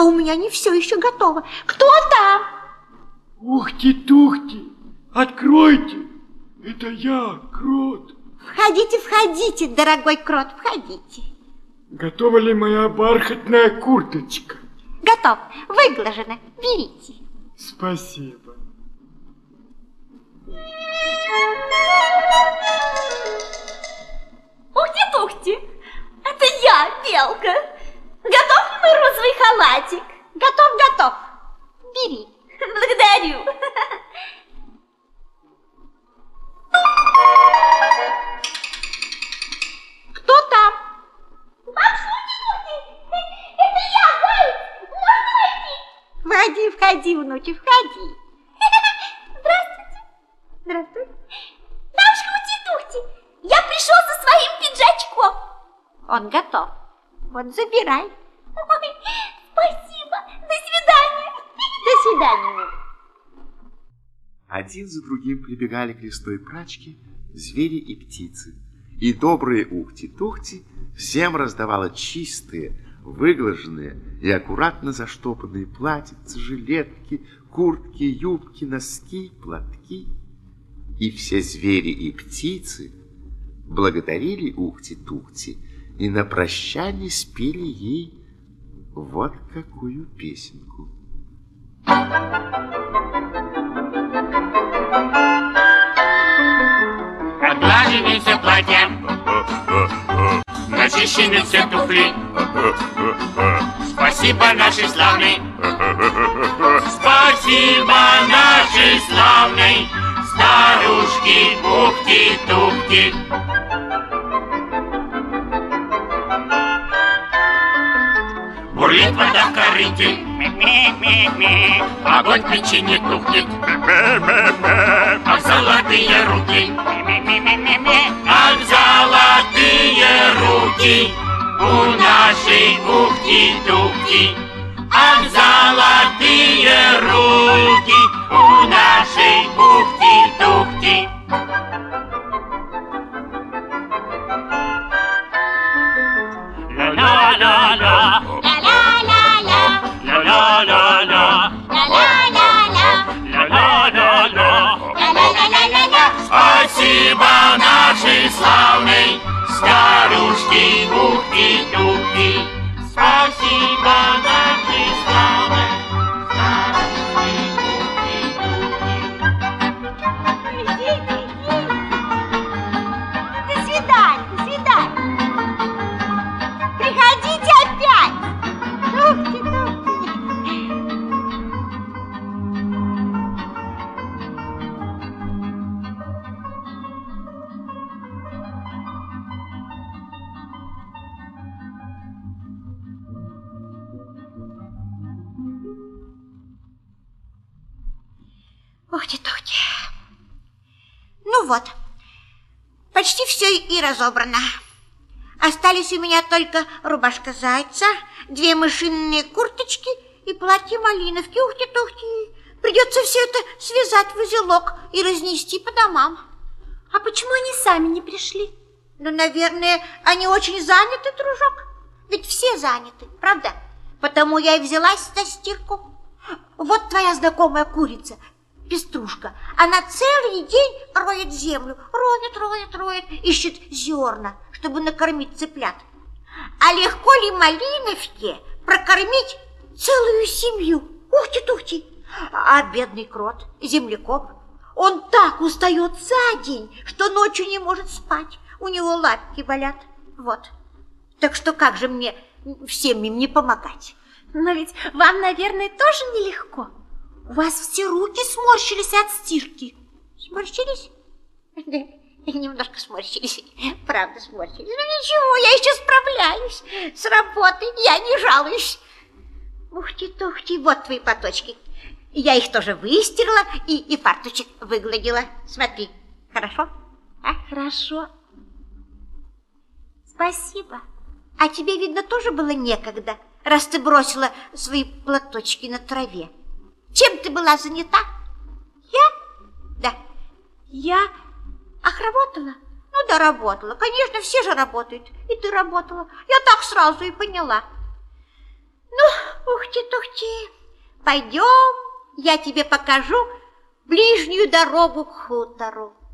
у меня не все еще готово. Кто там? Ухти-тухти, откройте. Это я, крот. Входите, входите, дорогой крот, входите. Готова ли моя бархатная курточка? Готов, выглажено, берите. Спасибо. Ухти-тухти, это я, белка. Готов ли мой розовый халатик? Готов, готов. Бери. Благодарю. Кто там? Бабушка Ухти-тухти, это я, заяц. Можно войти? Входи, входи, внучек, входи. Здравствуйте. Здравствуй. Бабушка Ухти-тухти, я пришел со своим пиджачком. Он готов. Вот забирай. Ой, спасибо. До свидания. До свидания. Один за другим прибегали к лесной прачке звери и птицы, и добрые Ухти-тухти всем раздавала чистые, выглаженные и аккуратно заштопанные платьица, жилетки, куртки, юбки, носки, платки. И все звери и птицы благодарили Ухти-тухти и на прощание спели ей вот какую песенку. Отглажены все платья, начищены все туфли. Спасибо нашей славной, спасибо нашей славной старушке Ухти-тухти. Бурлит вода в корыте, огонь в печи не тухнет, ах, золотые руки, ах, золотые руки у нашей Ухти-тухти, ах, золотые руки у нашей Ухти-тухти. Ла-ла-ла-ла. Спасибо нашей славной старушке Ухти-тухти. Спасибо нашей славной старушке Ухти-тухти. До свидания, до свидания. Приходите опять. Тухти-тухти. Ухти-тухти. Ну вот, почти все и разобрано. Остались у меня только рубашка зайца, 2 мышиные курточки и платье малиновки. Ухти-тухти. Придется все это связать в узелок и разнести по домам. А почему они сами не пришли? Ну, наверное, они очень заняты, дружок. Ведь все заняты, правда? Потому я и взялась за стирку. Вот твоя знакомая курица, Пеструшка. Она целый день роет землю. Роет, ищет зерна, чтобы накормить цыплят. А легко ли малиновке прокормить целую семью? Ухти-тухти. А бедный крот, землекоп, он так устает за день, что ночью не может спать. У него лапки болят. Вот. Так что как же мне всем им не помогать? Но ведь вам, наверное, тоже нелегко. У вас все руки сморщились от стирки. Сморщились? Немножко сморщились. Правда, сморщились. Ну ничего, я еще справляюсь с работой. Я не жалуюсь. Ухти-тухти, вот твои платочки. Я их тоже выстирала и фарточек выгладила. Смотри, хорошо? А? Хорошо. Спасибо. А тебе, видно, тоже было некогда, раз ты бросила свои платочки на траве. Чем ты была занята? Я? Да. Я? Ах, работала? Ну да, работала. Конечно, все же работают. И ты работала. Я так сразу и поняла. Ну, Ухти-тухти, пойдем, я тебе покажу ближнюю дорогу к хутору.